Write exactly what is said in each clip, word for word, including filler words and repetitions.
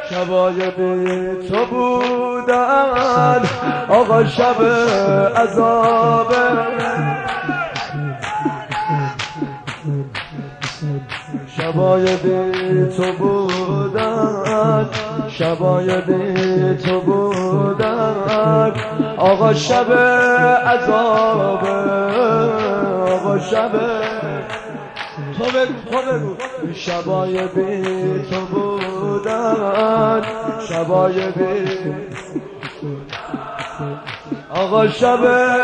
شبای بی تو بودن آقا شب عذابه شبای بی تو بودن شبای بی تو بودن آقا شب عذابه آقا شب تو بگو تو بگو شبای بی تو بودن شبای بی آقا شب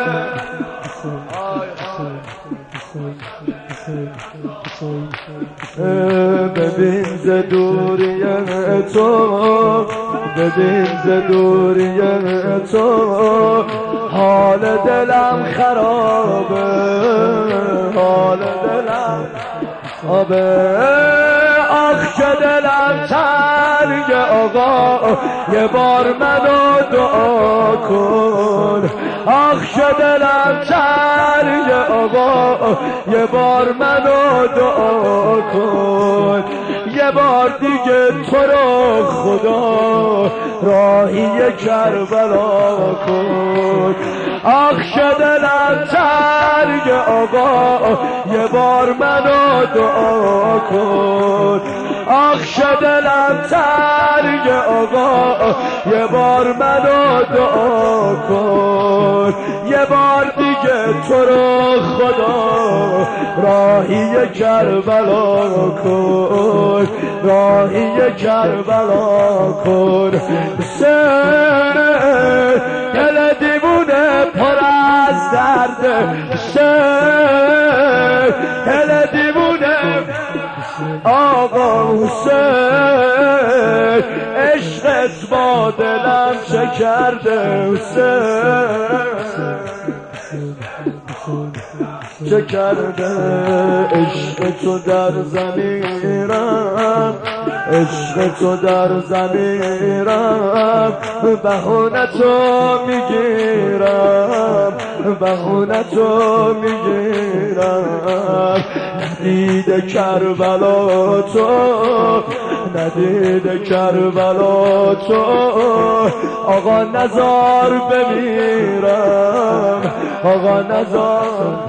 ببین ز دوری تو ببین ز دوری تو حال دلم خرابه حال دلم خرابه آخ که دلم تنگ آقا یه بار منو دعا کن آخ که دلم تنگ آقا یه بار منو دعا کن یه بار دیگه تو رو خدا راهی کربلا کن آخ که دلم تنگ آقا یه بار منو دعا کن آخ که دلم تنگ آقا یه بار منو دعا کن یه بار دیگه تو رو خدا راهی کربلا کن راهی کربلا کن حسین دل دیوونه پر از درد حسین دل دیوونه آقا حسین عشقت با دلم چه کرده حسین چه کرده عشق تو در ضمیرم عشق تو در ضمیرم بهونه تو میگیرم بهونه تو میگیرم ندیده کربلا تو ندیده کربلا تو آقا نزار بمیرم آقا نزار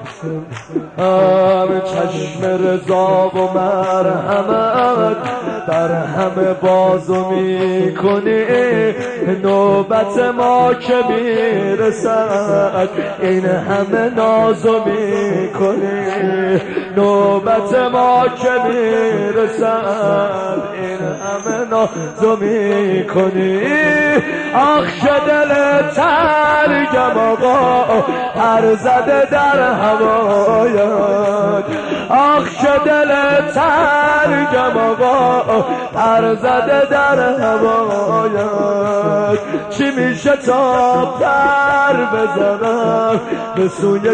هم چشم رضا و مرحمت در همه بازو میکنی نوبت ما که میرسد این همه نازو میکنی نوبت ما که میرسد این همه نازو میکنی آخ که دل تنگم آقا پر زده در هوایت آخ که دل تنگم آقا پر زده در هوایت چی میشه تا پر بزنم به سوی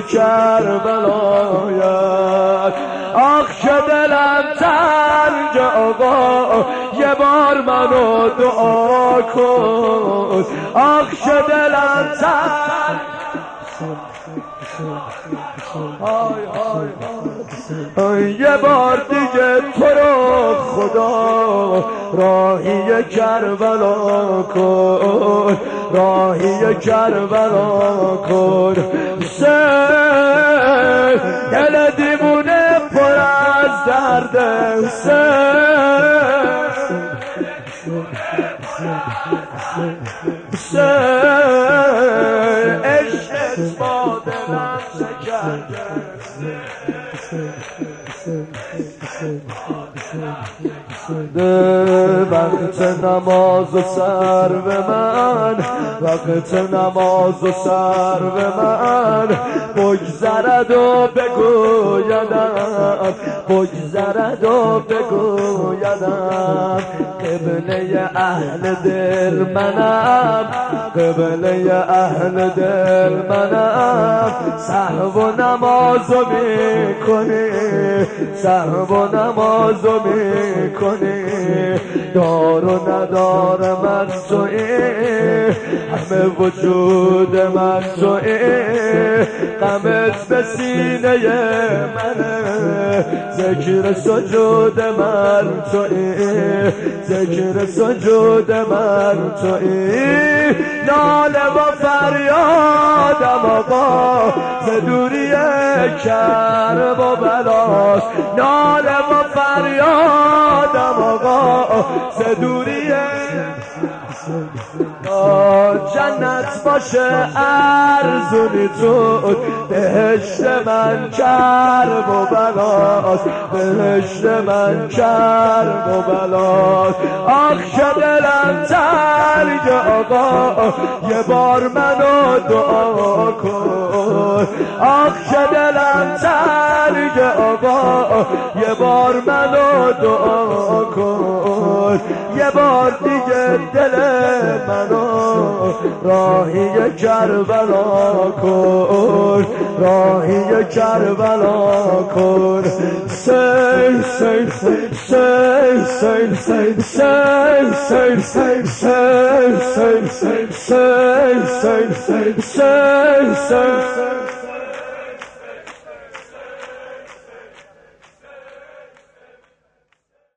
کربلایت آخ که دلم تنگ آقا یه بار منو دعا کن آخ که دلم تنگ های های های یه بار دیگه تو رو خدا راهی کربلا کن راهی کربلا کن حسین دل دیوونه پر از درد حسین حسین عشقت با دلم چه کرده وقت نماز و سر به من وقت نماز و سر به من بگذرد و بگویدم بگذرد و بگویدم قبله اهل دل منم قبله اهل دل منم سهو و نمازو میکنی سهو و نمازو میکنی دار و ندار من توی همه وجود من توی غمت به سینه منه ذکر سجود من توی ذکر سجود من توی ناله و فریادم آقا ز دوری کرب و بلاس ناله و فریادم آقا ز دوری جنت باشه ارزونی تو بهشت من کرب و بلاس بهشت من کرب و بلاس آخ که دلم تنگ آقا یه بار منو دعا کن آخ که دلم تنگ آقا یه بار منو دعا کن یه بار دیگه دل منو راهی کربلا کن راهی کربلا کن سی سی سی سی سی سی سی سی سی سی سی سی سی سی سی